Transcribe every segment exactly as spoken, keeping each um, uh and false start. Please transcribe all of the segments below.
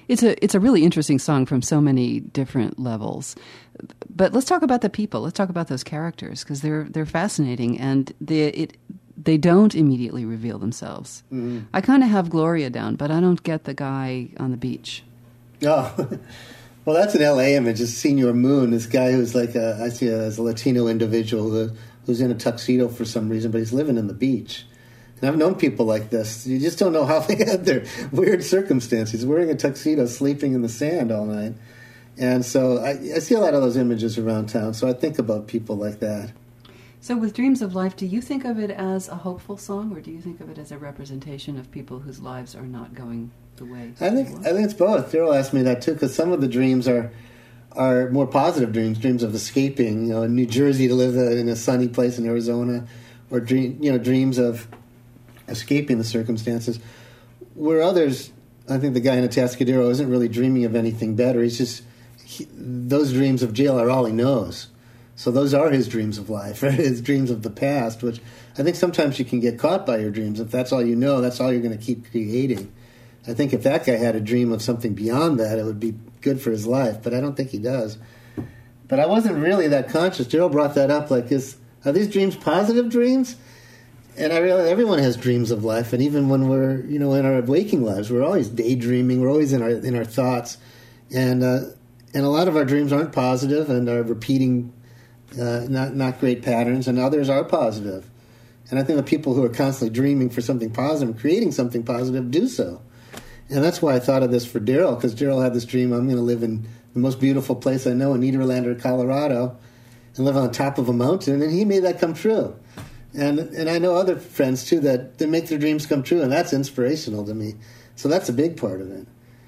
It's a it's a really interesting song from so many different levels. But let's talk about the people. Let's talk about those characters because they're they're fascinating and they it they don't immediately reveal themselves. Mm-hmm. I kind of have Gloria down, but I don't get the guy on the beach. Oh, well, that's an L A image. It's Senor Moon, this guy who's like a, I see a, as a Latino individual who, who's in a tuxedo for some reason, but he's living in the beach. And I've known people like this. You just don't know how they had their weird circumstances. He's wearing a tuxedo, sleeping in the sand all night. And so I, I see a lot of those images around town, so I think about people like that. So with Dreams of Life, do you think of it as a hopeful song, or do you think of it as a representation of people whose lives are not going the way I think I think it's both. Daryl asked me that, too, because some of the dreams are are more positive dreams, dreams of escaping, you know, in New Jersey to live in a sunny place in Arizona, or dream, you know, dreams of escaping the circumstances, where others, I think the guy in Atascadero isn't really dreaming of anything better. He's just, he, those dreams of jail are all he knows. So those are his dreams of life, right? His dreams of the past, which I think sometimes you can get caught by your dreams. If that's all you know, that's all you're going to keep creating. I think if that guy had a dream of something beyond that, it would be good for his life, but I don't think he does. But I wasn't really that conscious. Daryl brought that up, like, is, are these dreams positive dreams? And I realize everyone has dreams of life, and even when we're, you know, in our waking lives, we're always daydreaming. We're always in our in our thoughts, and uh, and a lot of our dreams aren't positive and are repeating uh, not not great patterns, and others are positive. And I think the people who are constantly dreaming for something positive, creating something positive, do so. And that's why I thought of this for Daryl, because Daryl had this dream: I'm going to live in the most beautiful place I know in Nederlander, Colorado, and live on top of a mountain, and he made that come true. And and I know other friends, too, that, that make their dreams come true, and that's inspirational to me. So that's a big part of it.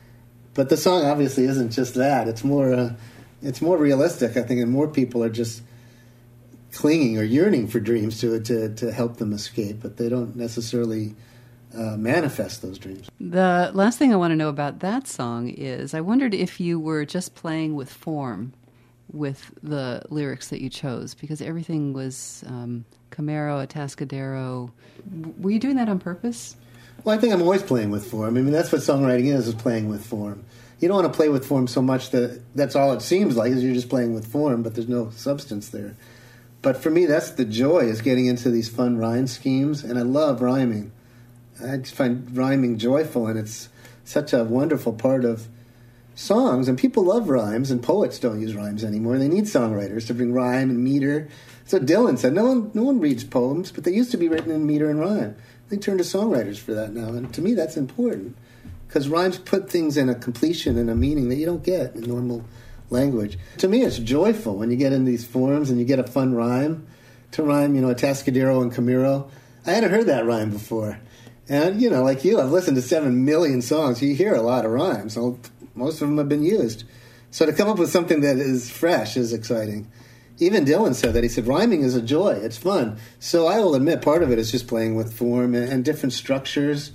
But the song obviously isn't just that. It's more uh, it's more realistic, I think, and more people are just clinging or yearning for dreams to to, to help them escape, but they don't necessarily uh, manifest those dreams. The last thing I want to know about that song is I wondered if you were just playing with form with the lyrics that you chose, because everything was um, Camaro, Atascadero. Were you doing that on purpose? Well, I think I'm always playing with form. I mean, that's what songwriting is, is playing with form. You don't want to play with form so much that that's all it seems like, is you're just playing with form, but there's no substance there. But for me, that's the joy, is getting into these fun rhyme schemes, and I love rhyming. I just find rhyming joyful, and it's such a wonderful part of songs, and people love rhymes, and poets don't use rhymes anymore. They need songwriters to bring rhyme and meter. So Dylan said, no one no one reads poems, but they used to be written in meter and rhyme. They turn to songwriters for that now, and to me that's important, because rhymes put things in a completion and a meaning that you don't get in normal language. To me, it's joyful when you get in these forms and you get a fun rhyme. To rhyme, you know, Atascadero and Camaro. I hadn't heard that rhyme before. And, you know, like you, I've listened to seven million songs. You hear a lot of rhymes. Most of them have been used. So to come up with something that is fresh is exciting. Even Dylan said that. He said, rhyming is a joy. It's fun. So I will admit part of it is just playing with form and, and different structures.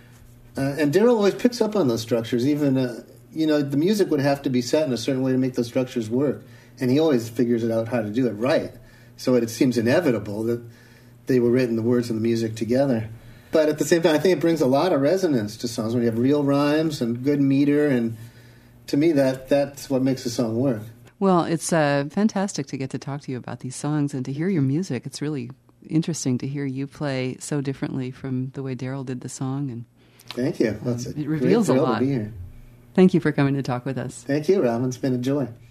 Uh, and Daryl always picks up on those structures. Even, uh, you know, the music would have to be set in a certain way to make those structures work. And he always figures it out how to do it right. So it, it seems inevitable that they were written, the words and the music, together. But at the same time, I think it brings a lot of resonance to songs when you have real rhymes and good meter, and to me, that that's what makes a song work. Well, it's uh, fantastic to get to talk to you about these songs and to hear your music. It's really interesting to hear you play so differently from the way Daryl did the song. And thank you. Well, um, it reveals a lot. To be here. Thank you for coming to talk with us. Thank you, Robin. It's been a joy.